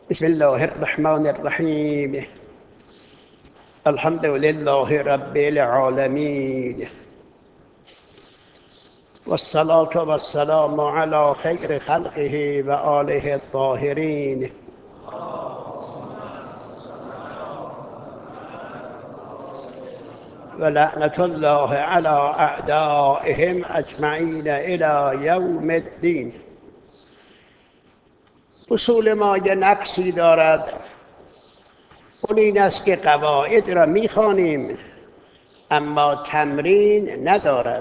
بسم الله الرحمن الرحیم. الحمد لله رب العالمین والصلاة والسلام على خیر خلقه و آله الطاهرین و لعنة الله على اعدائهم اجمعین الى یوم الدین. اصول ما یه نقصی دارد، اون این است که قواعد را میخوانیم اما تمرین ندارد.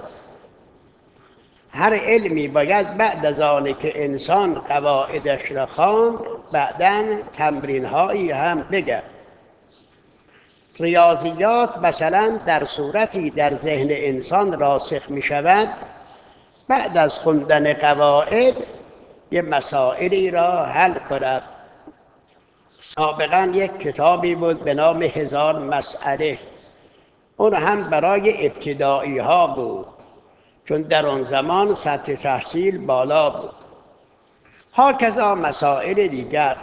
هر علمی باید بعد از آنی که انسان قواعدش را خواند بعداً تمرین هایی هم بگه. ریاضیات مثلا در صورتی در ذهن انسان راسخ می شود، بعد از خوندن قواعد یه مسائلی را حل کند. سابقا یک کتابی بود به نام 1000 مسئله، اون هم برای ابتدایی ها بود چون در آن زمان سطح تحصیل بالا بود. هاکذا مسائل دیگر.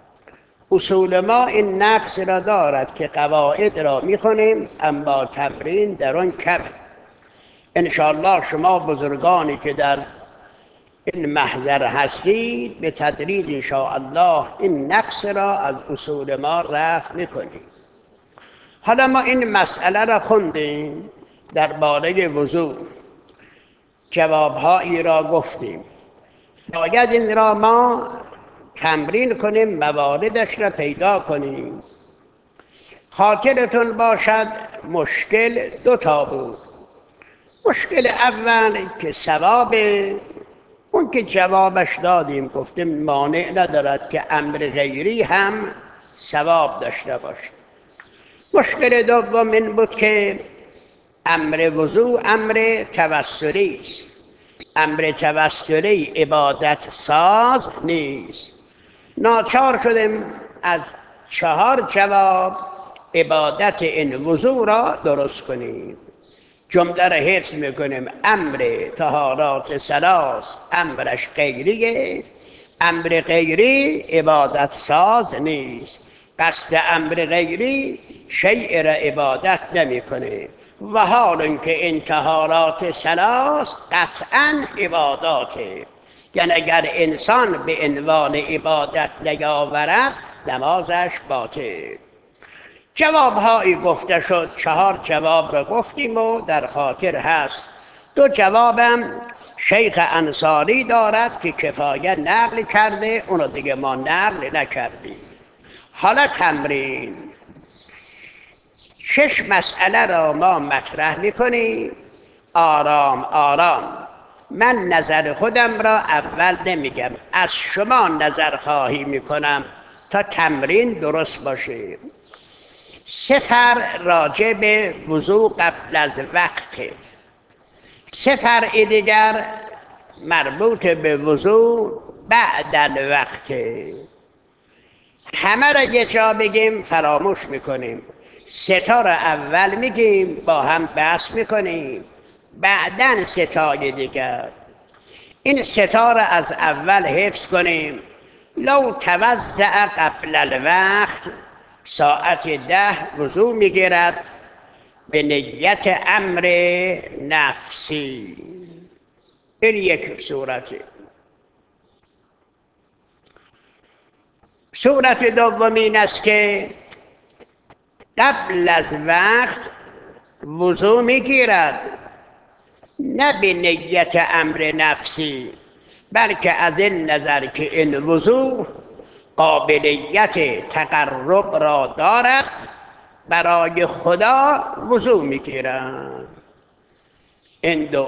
اصول ما این نقص را دارد که قواعد را میخونیم اما تمرین در آن کم. انشاءالله شما بزرگانی که در این محضر هستید به تدریج انشاءالله این نقص را از اصول ما رفع میکنید. حالا ما این مسئله را خوندیم درباره وضو، جوابهایی را گفتیم. باید این را ما تمرین کنیم، مواردش را پیدا کنیم. خاطرتون باشد مشکل 2 تا بود. مشکل اول که ثواب، اون که جوابش دادیم، گفتیم مانع ندارد که امر غیری هم ثواب داشته باشه. مشکل دوم این بود که امر وضو امر توسلی است. امر توسلی عبادت ساز نیست. ناچار شدیم از 4 جواب عبادت این وضو را درست کنیم. جمله را حفظ میکنیم. امر طهارات 3 امرش غیریه، امر غیری عبادت ساز نیست. قصد امر غیری شیء را عبادت نمیکنه. و حال اینکه این طهارات 3 قطعا عباداته، یعنی اگر انسان به عنوان عبادت نیاورد نمازش باطل. جوابهایی گفته شد، 4 جواب را گفتیم و در خاطر هست. 2 جوابم شیخ انصاری دارد که کفایت نقل کرده، اونو دیگه ما نقل نکردیم. حالا تمرین. 6 مسئله را ما مطرح میکنیم آرام آرام. من نظر خودم را اول نمیگم، از شما نظر خواهی میکنم تا تمرین درست باشه. 3 راجع به وضو قبل از وقت، 3 دیگر مربوط به وضو بعد الوقت. همه را یه جا بگیم فراموش میکنیم. 3 را اول میگیم با هم بحث میکنیم، بعدن 3 دیگر. این 3 را از اول حفظ کنیم. لو توضع قبل الوقت، ساعت 10 وضو میگیرد به نیت امر نفسی. این یک صورته. صورت دوم این است که قبل از وقت وضو میگیرد نه به نیت امر نفسی، بلکه از این نظر که این وضو قابلیت تقرب را دارد، برای خدا وضو میگیرد. این 2.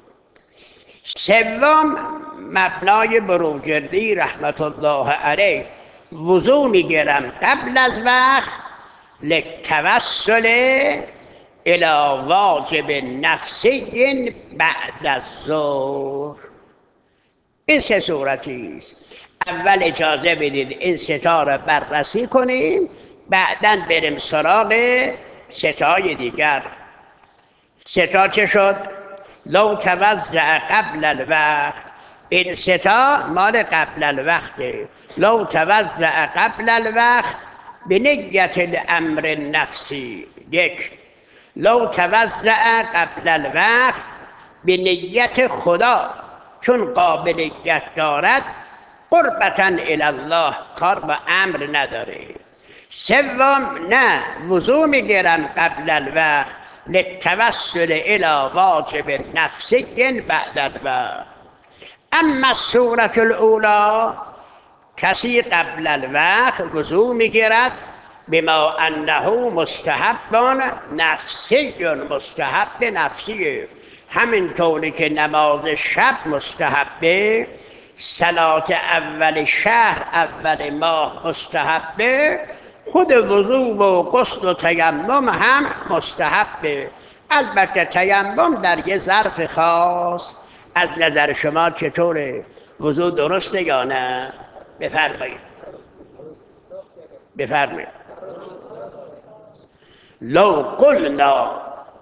3 مبنای بروجردی رحمت الله علیه، وضو میگیرم قبل از وقت للتوسل الی واجب نفسی بعد الظهر. این 3 صورتی است. اول اجازه بدید این 3 را بررسی کنیم، بعداً بریم سراغ 3 دیگر. 3 چه شد؟ لو توضع قبل الوقت، این 3 مال قبل الوقته. لو توضع قبل الوقت به نیت الامر نفسی. یک، لو توضع قبل الوقت به نیت خدا، چون قابلیت دارد قربتا الله، کار با امر نداره. سوم، نه، وضو میگیرن قبل الوقت للتوسل الى واجب نفسی بعد الوقت. اما الصورت الاولی، کسی قبل الوقت وضو میگیرد بما انه مستحب نفسی، مستحب نفسیه، همینطوری که نماز شب مستحبه، صلات اول شهر اول ماه مستحبه، خود وضو و غسل و تیمم هم مستحبه. البته تیمم در یه ظرف خاص. از نظر شما چطوره؟ وضو درسته یا نه؟ بفرمایید. بفرمایید. لو قلنا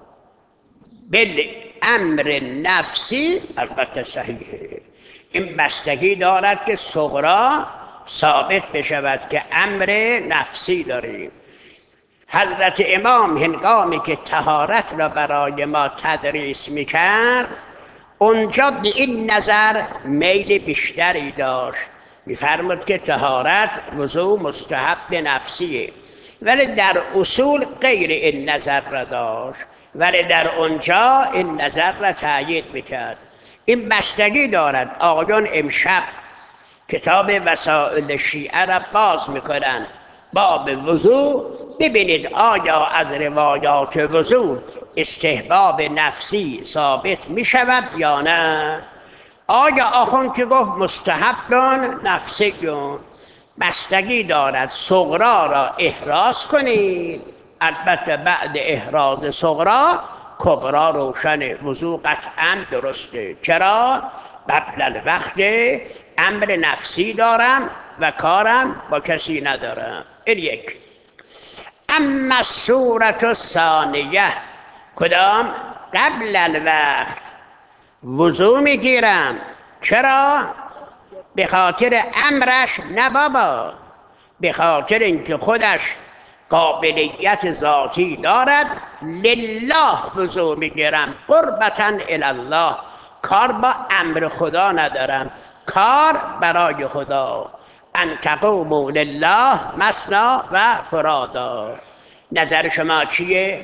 بالامر نفسی، البته صحیحه. این بستگی دارد که صغرا ثابت بشود که امر نفسی داریم. حضرت امام هنگامی که طهارت را برای ما تدریس میکرد، اونجا به این نظر میل بیشتری داشت. میفرمود که طهارت وضو مستحب نفسیه، ولی در اصول غیر این نظر را داشت، ولی در اونجا این نظر را تأیید میکرد. این بستگی دارد. آقایان امشب کتاب وسائل شیعه را باز میکنن، باب وضو، ببینید آیا از روایات وضو استحباب نفسی ثابت میشود یا نه. آیا آخوند که گفت مستحب نفسی، بستگی دارد صغرا را احراز کنید. البته بعد احراز صغرا کبرا روشن، وضو قطعا درسته. چرا؟ قبل الوقت امر نفسی دارم و کارم با کسی ندارم. این یک. اما صورت الثانیه، کدام؟ قبل الوقت وضو میگیرم. چرا؟ به خاطر امرش؟ نه بابا، به خاطر اینکه خودش قابلیت ذاتی دارد. لله وضو میگیرم، قربتا الله، کار با امر خدا ندارم، کار برای خدا. ان تقوموا لله مثنا و فرادا. نظر شما چیه؟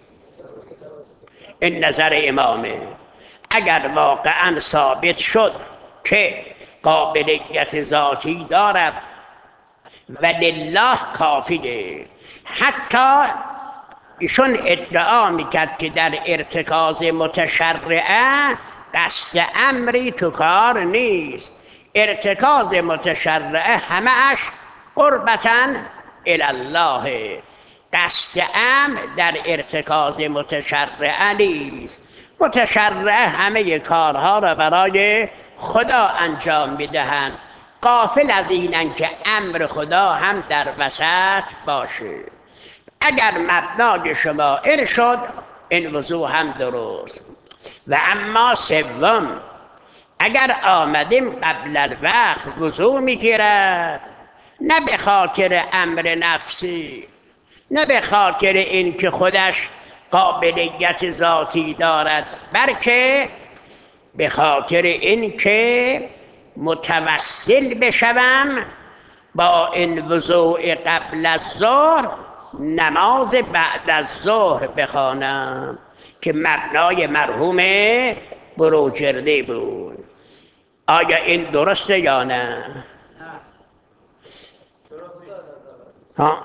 این نظر امامه. اگر واقعا ثابت شد که قابلیت ذاتی دارد و لله کافیه. حتی ایشون ادعا میکرد که در ارتکاز متشرعه قصد امری تو کار نیست. ارتکاز متشرعه همه‌اش قربتا الله، قصد امر در ارتکاز متشرعه نیست. متشرعه همه کارها را برای خدا انجام میدهند، غافل از اینن که امر خدا هم در وسط باشه. اگر مبنای شما این شد، این وضوع هم درست. و اما سوم، اگر آمدیم قبل الوقت وضوع میگیرد، نه به خاطر امر نفسی، نه به خاطر این که خودش قابلیت ذاتی دارد، بلکه به خاطر این که متوسل بشوم با این وضوع قبل از ظهر نماز بعد از ظهر بخوانم که مبنای مرحوم بروجردی بود. آیا این درسته یا نه؟ ها؟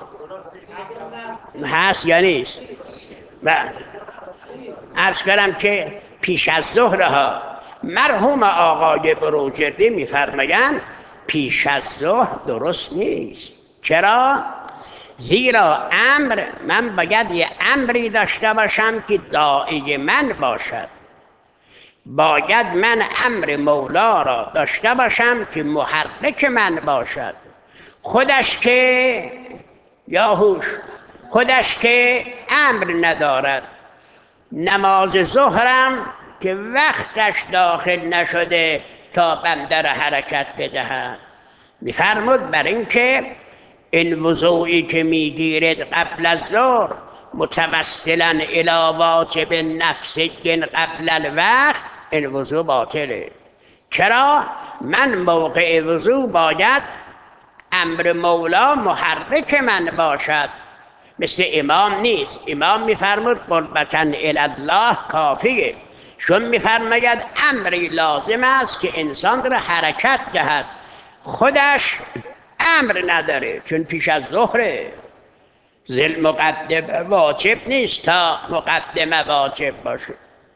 هست یا نیست؟ بله. عرض کردم که پیش از ظهر ها مرحوم آقای بروجردی میفرمایند پیش از ظهر درست نیست. چرا؟ زیرا امر، من باید یه امری داشته باشم که داعی من باشد، باید من امر مولا را داشته باشم که محرک من باشد. خودش که یاهوش، خودش که امر ندارد. نماز ظهرم که وقتش داخل نشده تا بنده را حرکت بدهد، میفرمود بر این که این وضوعی که میگیرد قبل از ظهر متوسلا الی واجب نفس قبل الوقت، این وضوع باطله. چرا؟ من موقع وضوع باید امر مولا محرک من باشد، مثل امام نیست. امام میفرمود قربتا الی الله کافیه، چون میفرماید امری لازم است که انسان را حرکت دهد، خودش امر نداره چون پیش از ظهره. ذل مقدم واجب نیست تا مقدمه واجب باشه.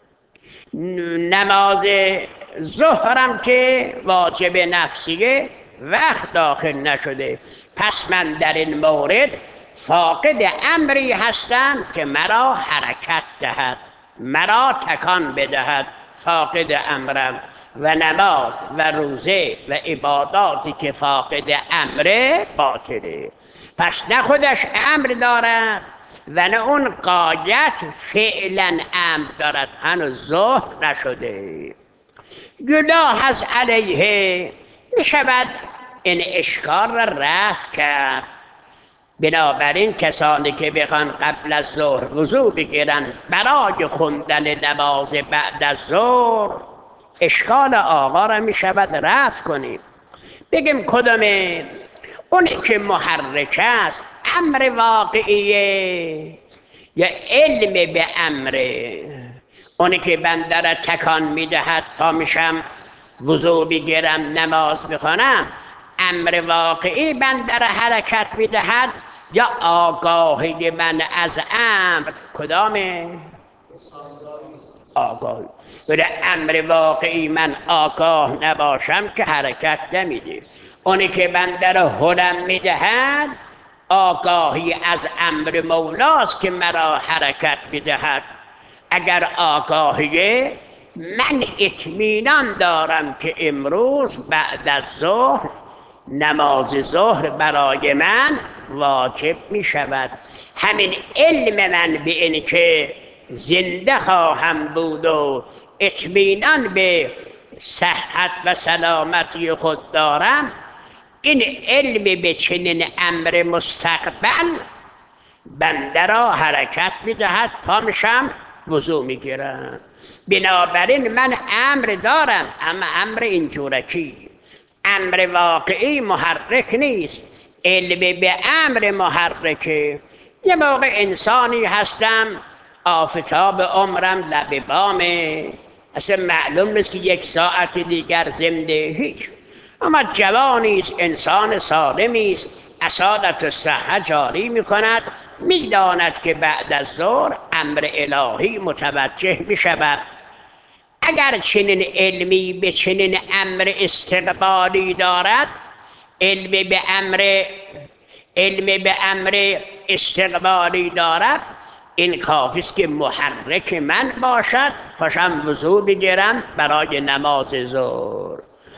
نماز ظهرم که واجب نفسیه وقت داخل نشده، پس من در این مورد فاقد امری هستم که مرا حرکت دهد، مرا تکان بدهد، فاقد امرم. و نماز و روزه و عباداتی که فاقد امره باطله. پس نه خودش امر دارد و نه اون قایت فعلا امر دارد، هنوز ظهر نشده. گناه از علیه می شود این اشکال را رفع کرد. بنابراین کسانی که بخوان قبل از ظهر وضو بگیرن برای خوندن نماز بعد از ظهر، اشکال آقا را می شود رفع کنیم. بگیم کدومه؟ اونی که محرک است امر واقعیه یا علم به امره؟ اونی که بنده را تکان میدهد تا میشم وضو بگیرم نماز بخوانم، امر واقعی بنده را حرکت میدهد یا آگاهی من از امر؟ کدامه؟ آگاهی. ولی امر واقعی من آگاه نباشم که حرکت نمیده. اونی که بنده را حلم میدهد آگاهی از امر مولاست که مرا حرکت میدهد. اگر آگاهیه، من اطمینان دارم که امروز بعد از ظهر نماز ظهر برای من واجب می شود. همین علم من به این که زنده خواهم بود و اطمینان به صحت و سلامتی خود دارم، این علم به چنین امر مستقبل بنده را حرکت میدهد، پا میشم وضو میگیرم. بنابراین من امر دارم، اما امر اینجورکی، امر واقعی محرک نیست، علم به امر محرکه. یه موقع انسانی هستم آفتاب عمرم لب بامه، اصلا معلوم نیست که یک ساعت دیگر زنده هیچ، اما جوانی است، انسان سالمی است، اصالت و صحه جاری میکند، میداند که بعد از ظهر امر الهی متوجه میشود. اگر چنین علمی به چنین امر استقبالی دارد، علم به امر استقبالی دارد، این کافی است که محرک من باشد، پاشم وضو بگیرم برای نماز ظهر.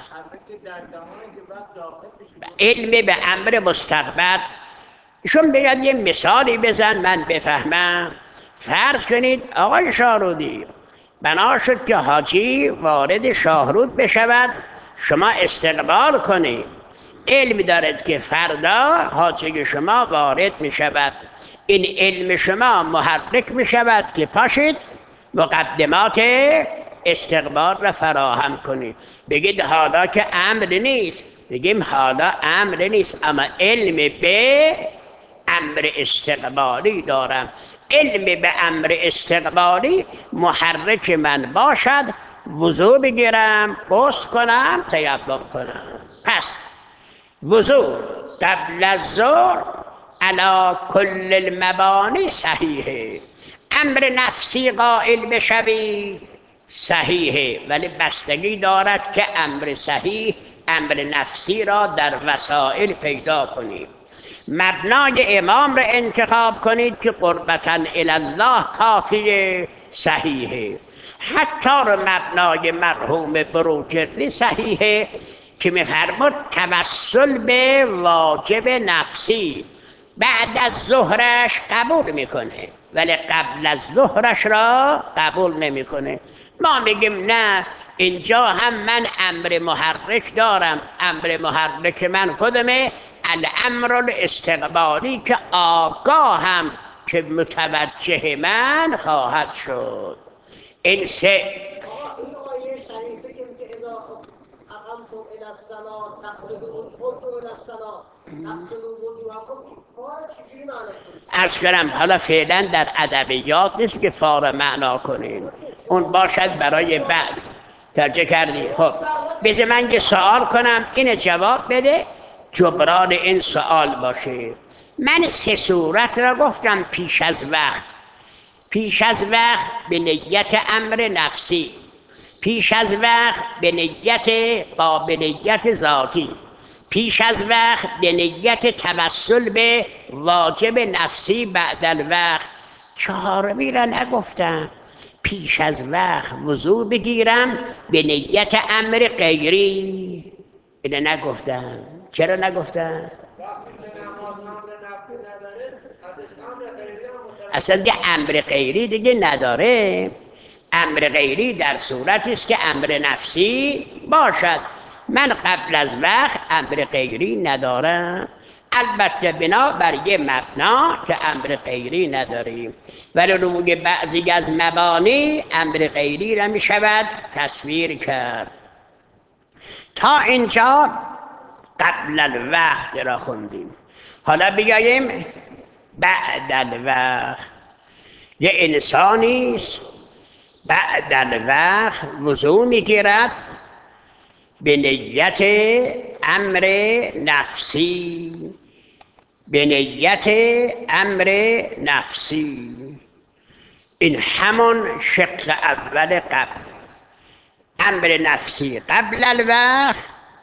علم به امر مستقبل. ایشون بگید یه مثالی بزن من بفهمم. فرض کنید آقای شاهرودی، بنا شد که حاجی وارد شاهرود بشود، شما استقبال کنید، علم دارد که فردا حاجی شما وارد می شود، این علم شما محرک می شود که پاشید مقدمات استقبال را فراهم کنید. بگید حالا که امر نیست، بگیم حالا امر نیست، اما علم به امر استقبالی دارم. علم به امر استقبالی محرک من باشد، وضو بگیرم، غسل کنم، تیمم کنم. پس وضو قبل از ظهر علی کل المبانی صحیحه. امر نفسی قائل بشوی صحیحه، ولی بستگی دارد که امر صحیح امر نفسی را در وسائل پیدا کنید. مبنای امام را انتخاب کنید که قربتا الی الله کافیه، صحیحه. حتی مبنای مرحوم بروجردی صحیحه که میفرمود توسل به واجب نفسی بعد از ظهرش قبول میکنه، ولی قبل از ظهرش را قبول نمیکنه. ما میگیم نه، اینجا هم من امر محرک دارم. امر محرک من کدومه؟ الامر الاستقبالی که آگاهم که متوجه من خواهد شد. این سه این آیه شریفه که میگه اذا اقمتم الی الصلاه فاغسلوا قمتم الی الصلاه فاغسلوا وجوهکم، فار چجوری معنی کنید؟ عرض کنم حالا فعلا در ادبیات نیست که فار معنا کنیم، اون باشد برای بعد. توجه کردی؟ خب بذار من یه سوال کنم، اینو جواب بده، جبران این سوال باشه. من سه صورت را گفتم پیش از وقت. پیش از وقت به نیت امر نفسی، پیش از وقت به نیت قابلیت ذاتی، پیش از وقت به نیت توسل به واجب نفسی بعد الوقت. چهارمی را نگفتم. پیش از وقت وضوع بگیرم به نیت امر غیری، اینو نگفتم. چرا نگفتم؟ اصلا دیگه امر غیری دیگه نداره. امر غیری در صورتی است که امر نفسی باشد. من قبل از وقت امر غیری ندارم، البته بنا بر یه مبنا که امر غیری نداریم، ولی روی بعضی از مبانی امر غیری را می شود تصویر کرد. تا اینجا قبل الوقت را خوندیم. حالا بیاییم بعد الوقت. یه انسانیست بعد الوقت وضوع میگیرد به نیت امر نفسی، به نیت امر نفسی. این همون شق اول قبل. امر نفسی قبل الوقت،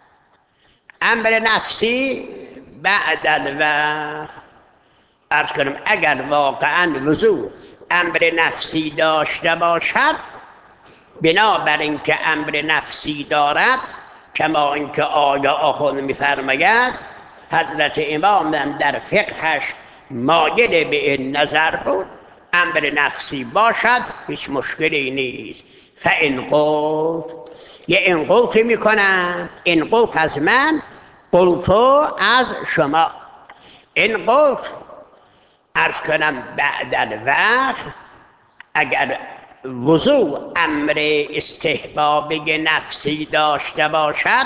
امر نفسی بعد الوقت. عرض کنم اگر واقعا وضوع امر نفسی داشته باشد، بنابر اینکه امر نفسی دارد، کما اینکه آیه آخر میفرماید، حضرت امام در فقهش مایل به این نظر بود، امر نفسی باشد هیچ مشکلی نیست. فان قلت، یه این قلتی میکنم، این قلت از من، قلتو از شما. این قلت عرض کنم بعد الوقت اگر وضوع امر استحبابی نفسی داشته باشد،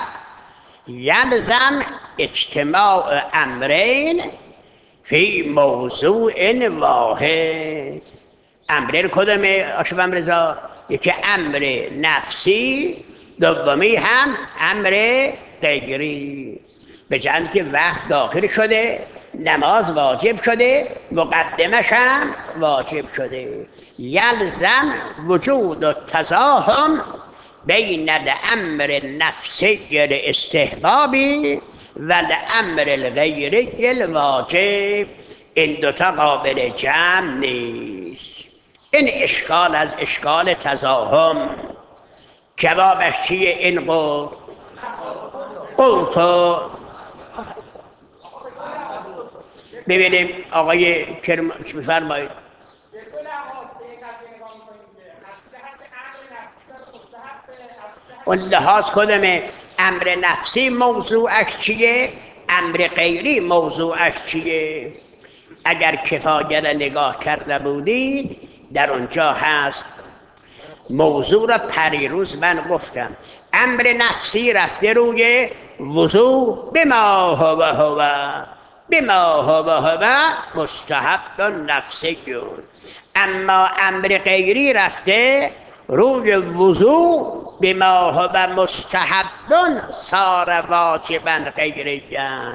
یلزم اجتماع امرین فی موضوع واحد. امرین کدومه آشفم رضا؟ یکی امر نفسی، دومی هم امر غیری. به جند که وقت داخل شده، نماز واجب شده، مقدمش هم واجب شده. یلزم وجود و تزاحم بین الامر نفسی الاستحبابی و الامر الغیری الواجب. این دوتا قابل جمع نیست. این اشکال از اشکال تزاحم. جوابش چیه این قول؟ قلتو. ببینیم آقای کرم میفرمایید. اون لحاظ کدومه؟ امر نفسی موضوعش چیه؟ امر غیری موضوعش چیه؟ اگر کفایه را نگاه کرده بودید در اونجا هست. موضوع را پریروز من گفتم. امر نفسی رفته روی وضوع بما هو مستحب نفسی، اما امر غیری رفته روی وضوع بما هو مستحب صار واجبا غیریا.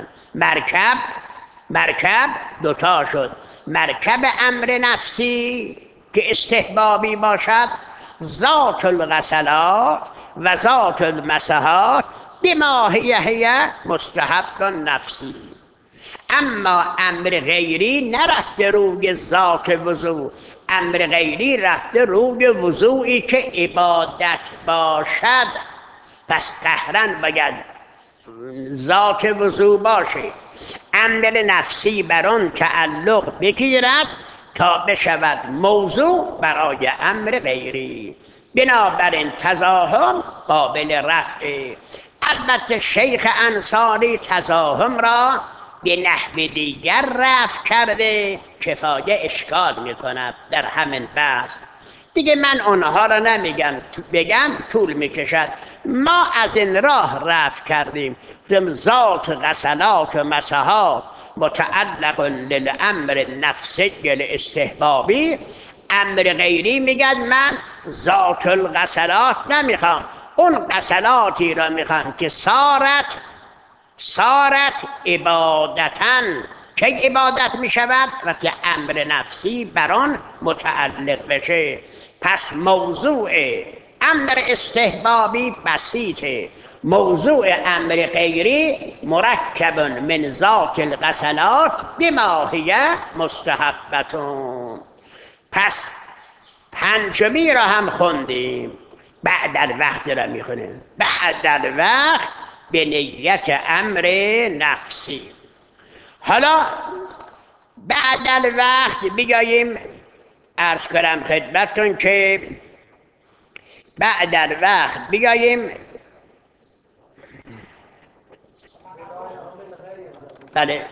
مرکب دوتا شد. مرکب امر نفسی که استحبابی باشد، ذات الغسلات و ذات المسحات بما هی مستحب نفسی. اما امر غیری نرفته روی ذات وضوع، امر غیری رفته روی وضوعی که عبادت باشد، پس قهرن باید ذات وضوع باشه. امر نفسی بر آن تعلق بگیرد تا بشود موضوع برای امر غیری. بنابراین تزاحم قابل رفعه. البته شیخ انصاری تزاحم را به نحو دیگر رفع کرده، کفایه اشکال میکند در همین بحث. دیگه من اونها را نمیگم، بگم طول میکشد. ما از این راه رفع کردیم. ذات غسلات و مسحات متعلق للامر نفسی الاستحبابی. امر غیری میگن من ذات الغسلات نمیخوام، اون غسلاتی را میخوام که سارت عبادتن. که عبادت میشود وقتی امر نفسی بر آن متعلق بشه. پس موضوع امر استحبابی بسیطه، موضوع امر غیری مرکب من ذات الغسلات بما هی مستحبتون. پس پنجمی را هم خوندیم، بعد الوقت را میخونیم. بعد الوقت به نیت امر نفسی. حالا بعد الوقت بیاییم عرض کنم خدمتتون که بعد الوقت بیاییم بله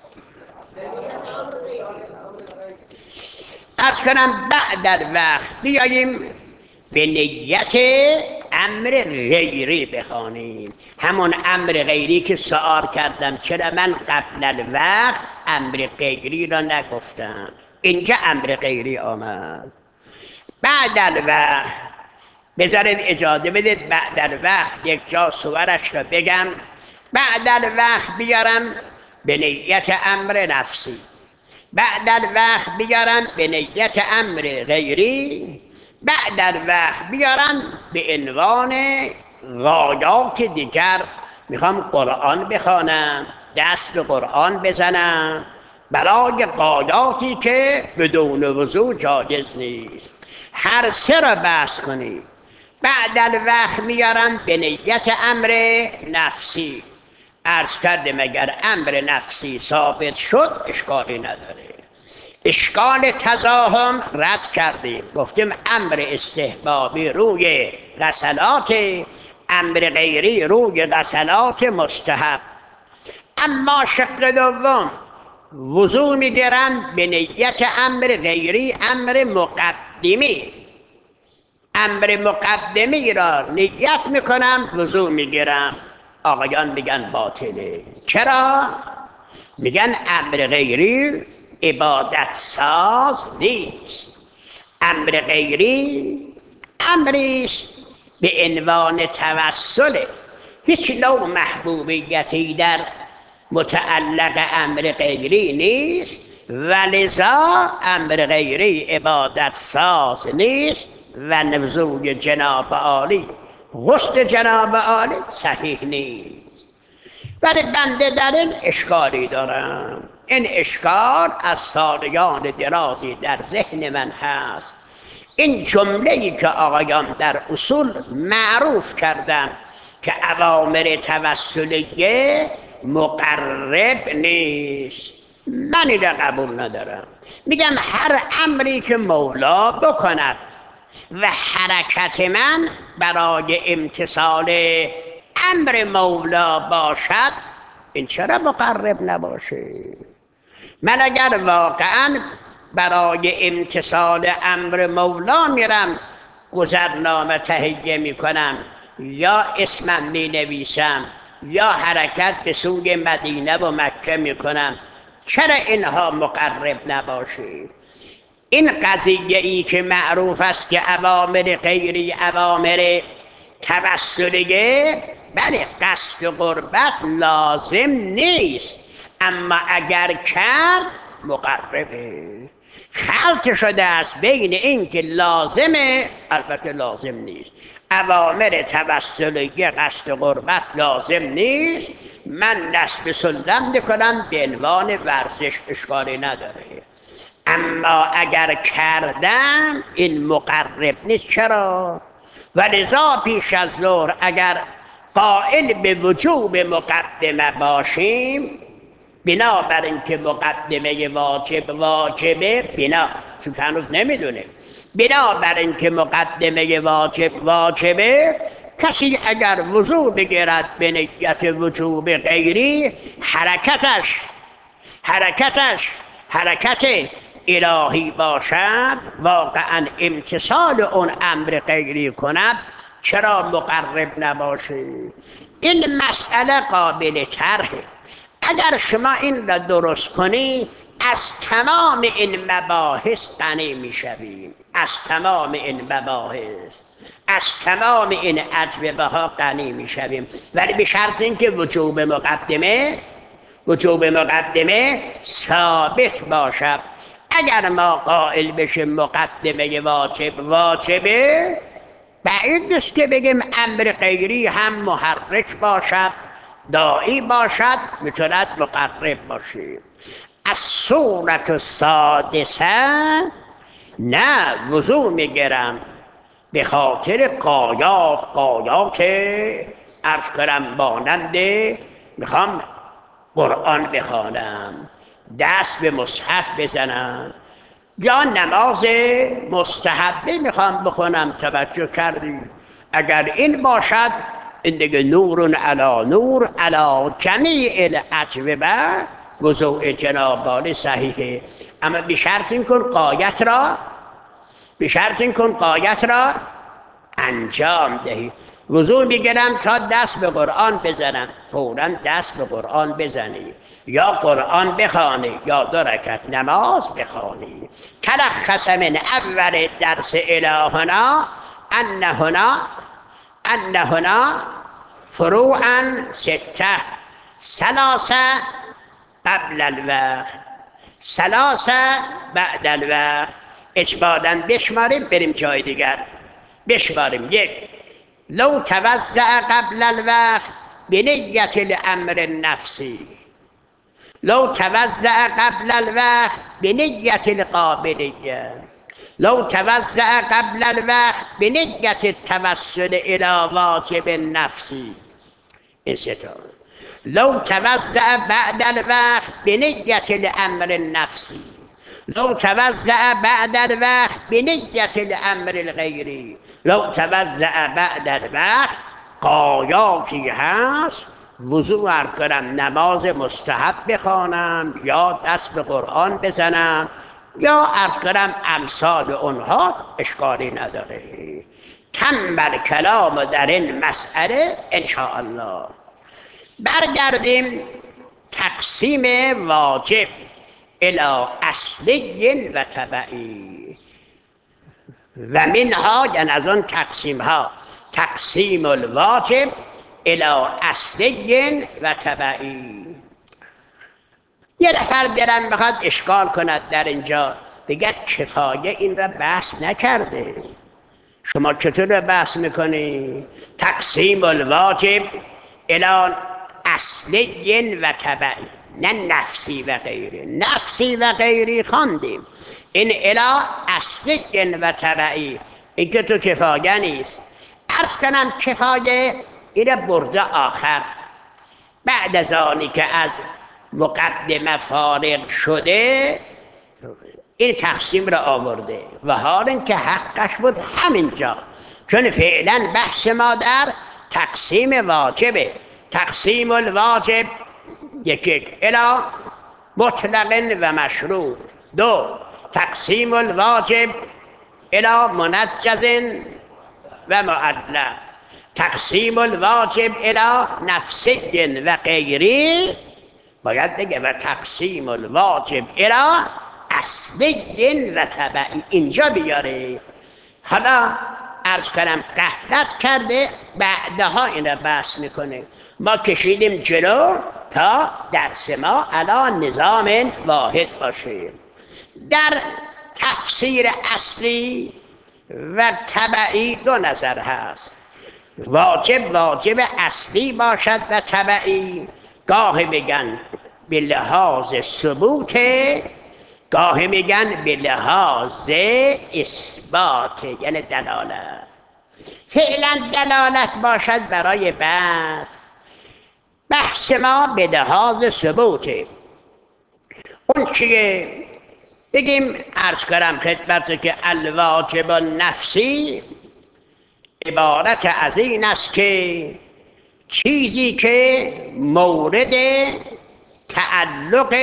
عرض کنم بعد الوقت بیاییم به نیت امر غیری بخوانیم. همون امر غیری که سوال کردم چرا من قبل الوقت امر غیری را نگفتم، اینجا امر غیری آمد. بعد الوقت بذارید اجازه بدید بعد الوقت یک جا صورش را بگم. بعد الوقت بیارم به نیت امر نفسی، بعد الوقت بیارم به نیت امر غیری، بعد الوقت بیارم به عنوان غایات دیگر. میخوام قرآن بخوانم، دست به قرآن بزنم برای غایاتی که بدون وضو جایز نیست. هر سه را بحث کنید. بعد الوقت میارم به نیت امر نفسی. عرض کردم اگر امر نفسی ثابت شد اشکالی نداره. اشکال تزاحم رد کردیم، گفتیم امر استحبابی روی غسلات، امر غیری روی غسلات مستحب. اما شق دوم وضو میگیرن به نیت امر غیری، امر مقدمی. امر مقدمی را نیت میکنم وضو میگیرم. آقایان میگن باطله. چرا؟ میگن امر غیری عبادت ساز نیست. امر غیری امریست به عنوان توسله. هیچ نوع محبوبیتی در متعلق امر غیری نیست و لذا امر غیری عبادت ساز نیست و نزول جناب عالی، غسل جناب عالی صحیح نیست. ولی بنده در این اشکالی دارم. این اشکال از سالیان درازی در ذهن من هست. این جمله‌ای که آقایان در اصول معروف کردن که اوامر توسلیه مقرب نیست، من این قبول ندارم. میگم هر امری که مولا بکند و حرکت من برای امتثال امر مولا باشد، این چرا مقرب نباشه؟ من اگر واقعا برای امتثال امر مولا میرم گذرنامه تهیه میکنم یا اسمم مینویسم یا حرکت به سوی مدینه و مکه میکنم، چرا اینها مقرب نباشه؟ این قضیه ای که معروف است که اوامر غیری اوامر توسلیه، بله قصد قربت لازم نیست، اما اگر کرد مقربه. خلط شده است بین این که لازمه، البته لازم نیست. اوامر توسلیه قصد قربت لازم نیست، من نصب سلم میکنم به عنوان ورزش، اشکالی نداره. اما اگر کردم این مقرب نیست. چرا؟ ولذا پیش از ظهر اگر قائل به وجوب مقدمه باشیم، بنابر اینکه مقدمه واجبه، بنا چون هنوز نمیدونه، بنابراین که مقدمه واجبه، کسی اگر وضو بگیرد به نیت وجوب غیری، حرکت الهی باشد، واقعا امتثال اون امر غیری کند، چرا مقرب نباشه؟ این مسئله قابل طرحه. اگر شما این را درست کنی، از تمام این مباحث غنی میشویم، از تمام این اجوبه ها غنی میشویم، ولی به شرط اینکه وجوب مقدمه ثابت باشد. اگر ما قائل بشیم مقدمه واجبه، بعید نیست که بگیم امر غیری هم محرک باشد، داعی باشد، میتواند مقرب باشیم. از صورت سادسه، نه وضو میگیرم به خاطر قایات عرض کنم ماننده، میخوام قرآن بخوانم، دست به مصحف بزنم، یا نماز مستحبه میخوام بخونم. توجه کردی؟ اگر این باشد، این دیگه نور علی نور علی جمیع الاجوبه، وضوء جناب عالی صحیحه. اما به شرط این کن قایت را انجام دهی. وضوء میگیرم تا دست به قرآن بزنم، فوراً دست به قرآن بزنی، یا قرآن بخوانی، یا 2 رکعت نماز بخوانی. تلخص من اول درس الهنا ان هنا فروعا 6، 3 قبل الوقت، 3 بعد الوقت. اجباراً بشماریم، بریم جای دیگر بشماریم. 1، لو توزع قبل الوقت بنیت الامر النفسی، لو توزع قبل الوقت بنیت القابلیه، لو توزع قبل الوقت بنیت التوسل الى واجب النفسی. این 3 تا. لو توزع بعد الوقت بنیت الامر النفسی، لو توزع بعد الوقت بنیت الامر الغیری، لو توزع بعد الوقت قایاتی هست، وضوع کنم، نماز مستحب بخوانم، یا دست به قرآن بزنم، یا عرض کنم امثال اونها، اشکالی نداره. تمام کلام در این مسئله انشاءالله. برگردیم تقسیم واجب الی اصلی و تبعی. و منها، یعنی از آن تقسیم ها، تقسیم الواجب الی اصلی و تبعی. یه نفر دلم بخواد اشکال کند در اینجا، بگه کفایه این را بحث نکرده، شما چطور بحث میکنی؟ تقسیم الواجب الی اصلی و تبعی، نه نفسی و غیری. نفسی و غیری خواندیم، این الی اصلی و تبعی، این که تو کفایه نیست. عرض کنم کفایه این برده آخر، بعد از آنی که از مقدمه فارغ شده، این تقسیم را آورده، و حال این که حقش بود همینجا، چون فعلا بحث ما در تقسیم واجبه. تقسیم الواجب 1 الی مطلق و مشروط. 2 تقسیم الواجب الی منجز و معلق. تقسیم الواجب الی نفسی و غیری، باید بگه و تقسیم الواجب الی اصلی و تبعی، اینجا بیاره. حالا عرض کنم غفلت کرده، بعدها این را بحث میکنه. ما کشیدیم جلو تا درس ما علی نظام واحد باشه. در تفسیر اصلی و تبعی 2 نظر هست. واجب اصلی باشد و تبعی، گاهی میگن به لحاظ ثبوت، گاهی میگن به لحاظ اثبات، یعنی دلالت. فعلا دلالت باشد برای بعد. بحث ما به لحاظ ثبوته. اون که بگیم عرض کنم خدمت که الواجب النفسی عبارت از این است که چیزی که مورد تعلق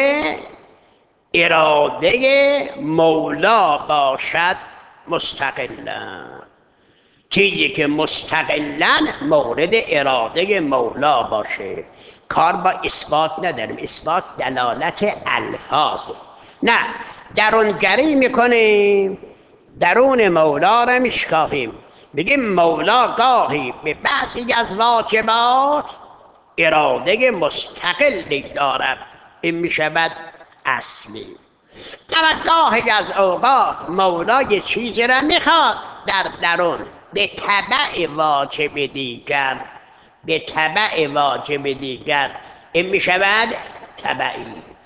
اراده مولا باشد مستقلا، چیزی که مستقلا مورد اراده مولا باشه. کار با اثبات نداریم، اثبات دلالت الفاظ، نه درونگری میکنیم، درون مولا را میشکافیم. بگیم مولا گاهی به بعضی از واجبات اراده مستقلی دارد، این میشود اصلی. اما گاهی از اوقات مولا یه چیزی را میخواد در درون به تبع واجب دیگر، به تبع واجب دیگر، این میشود تبعی.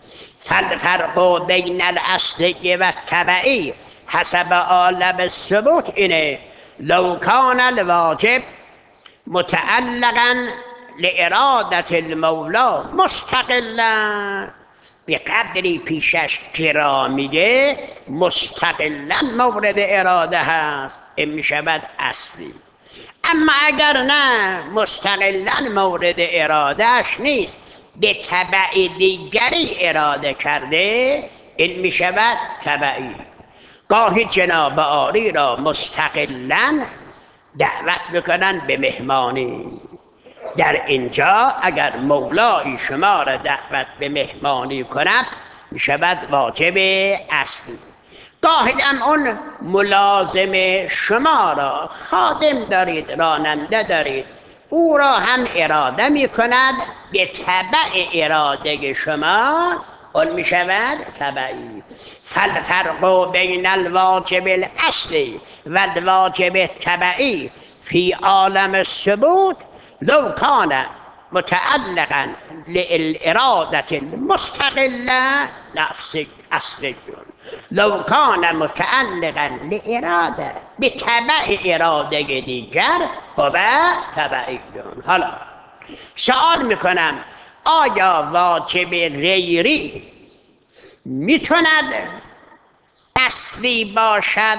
فالفرق بین الاصلی و التبعی حسب عالم الثبوت اینه لو کان الواجب متعلقا لارادة المولا مستقلا، به قدری پیشش گرامیه مستقلا مورد اراده هست، این میشود اصلی. اما اگر نه مستقلا مورد ارادهش نیست، به تبع دیگری اراده کرده، این میشود تبعی. گاهی جناب عالی را مستقلا دعوت میکنن به مهمانی، در اینجا اگر مولای شما را دعوت به مهمانی کند میشود واجب اصلی. گاهی هم اون ملازم شما را خادم دارید، راننده دارید، او را هم اراده میکند به تبع اراده شما، اون میشود تبعی. فالفرق بین الواجب الاصلی و الواجب التبعی فی عالم الثبوت لو کان متعلقا للارادة المستقلة نفس اصلی، لو کان متعلقا لإراده به تبع اراده دیگر و تبعی. حالا سوال میکنم آیا واجب غیری میتوند اصلی باشد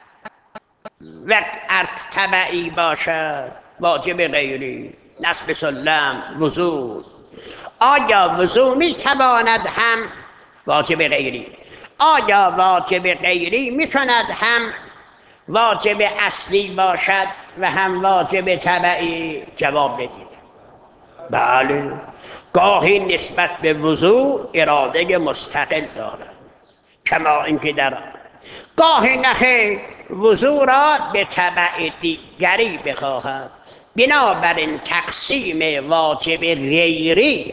و تبعی باشد؟ واجب غیری نصب سلم، وضو، آیا وضو میتواند هم واجب غیری، آیا واجب غیری میتواند هم واجب اصلی باشد و هم واجب تبعی؟ جواب بدید. بله، گاهی نسبت به وضو اراده مستقل دارد، کما اینکه در گاهی نخیر وضو را به تبع دیگری بخواهد. بنابراین تقسیم واجب غیری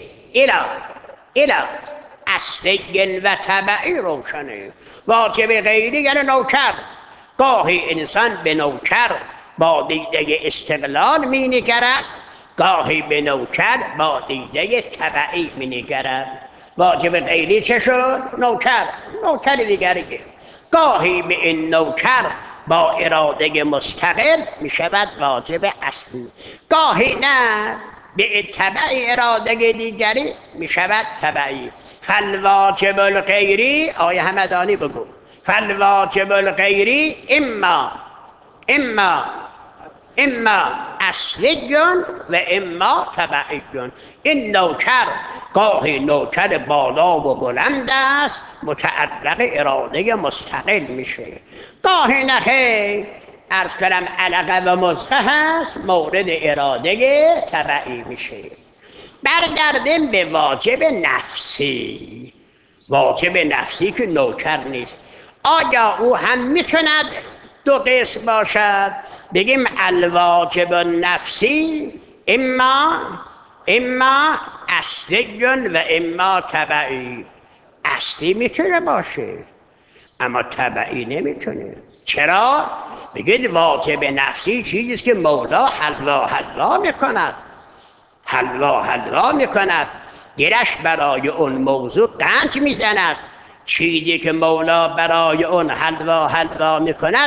الى اصلی و تبعی روشنه. واجب غیری یعنی نوکر، گاهی انسان به نوکر با دیده استقلال می نگرد، گاهی به نوکر با دیده تبعی می نگرد. واجب غیری چه شد؟ نوکر دیگریه. گاهی به این نوکر با اراده مستقل می شود واجب اصلی، گاهی نه به تبع اراده دیگری می شود تبعی. فالواجب الغیری، آیه همدانی بگو، فالواجب الغیری اما اصلی و اما تبعی. این نوکر گاهی نوکر بالا و بلند است، متعلق اراده مستقل میشه، گاهی نه عرض کنم علقه و مزقه هست، مورد اراده تبعی میشه. برگردیم به واجب نفسی. واجب نفسی که نوکر نیست، آیا او هم میتوند دو قسم باشد؟ بگیم الواجب النفسی اما اصلی و اما تبعی. اصلی میتونه باشه اما تبعی نمیتونه. چرا؟ بگید واجب نفسی چیزیست که مولا حلوا میکند، گرش برای اون موضوع قنج میزند. چیزی که مولا برای اون حلوا میکند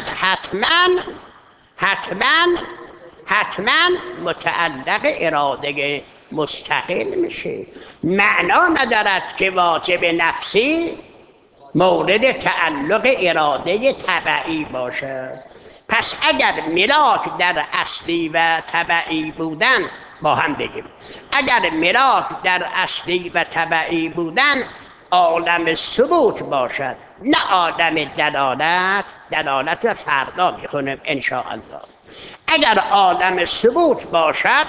حتما متعلق اراده مستقل میشه. معنا ندارد که واجب نفسی مورد تعلق اراده طبعی باشد. پس اگر ملاک در اصلی و طبعی بودن، با هم بگیم، اگر ملاک در اصلی و طبعی بودن عالم ثبوت باشد نه عالم دلالت فردا میخونم انشاءالله. اگر عالم ثبوت باشد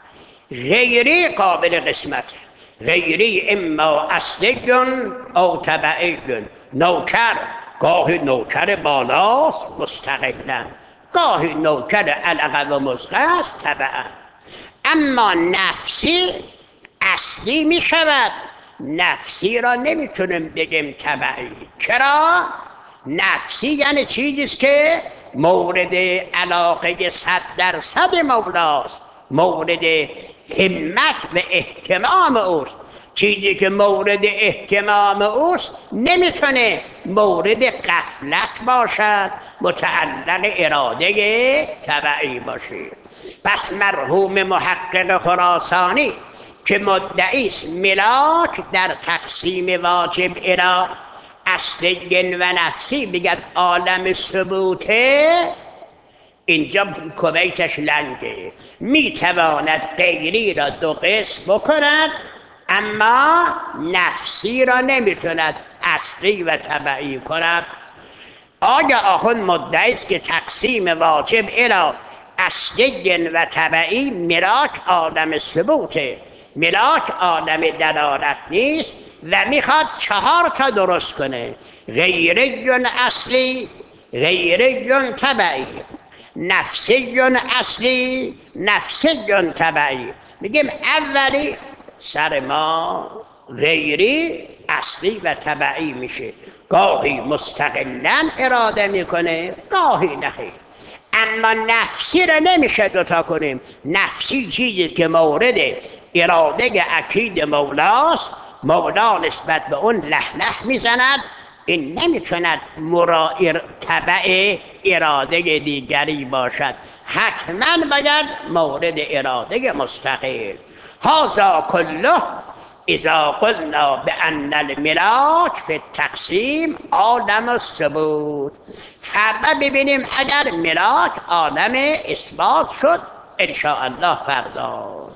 غیری قابل قسمت، غیری اما اصلی او طبعی. نوکر گاهی نوکر بالاست مستقلا، گاهی نوکر علقه و مزغه است طبعا. اما نفسی اصلی می شود، نفسی را نمیتونیم بگیم طبعی. چرا؟ نفسی یعنی چیزیست که مورد علاقه 100% مولاست، مورد همت و اهتمام اوست. چیزی که مورد اهتمام اوست نمیتونه مورد غفلت باشد، متعلق اراده طبعی باشه. پس مرحوم محقق خراسانی که مدعیست ملاک در تقسیم واجب الی اصلی و نفسی بگد عالم ثبوته، اینجا کویتش لنگه. میتواند غیری را دو قسم بکند اما نفسی را نمیتوند اصلی و طبعی کند. آیا آخوند مدعیست که تقسیم واجب الی اصلی و طبعی ملاک عالم ثبوته، ملاک عالم دلالت نیست و میخواد 4 تا درست کنه: غیری اصلی، غیری طبعی، نفسی اصلی، نفسی طبعی. میگیم اولی سر ما غیری اصلی و طبعی میشه، گاهی مستقلاً اراده میکنه گاهی نخیر. اما نفسی را نمیشه دوتا کنیم. نفسی چیزی که مورد اراده اکید مولاست، مولا نسبت به اون لح میزند، این نمیتوند تبع اراده دیگری باشد، حتما باید مورد اراده مستقل. هذا كله اذا قلنا بان الملاک فی التقسیم عالم الثبوت. فردا ببینیم اگر ملاک عالم اثبات شد انشاءالله فردا.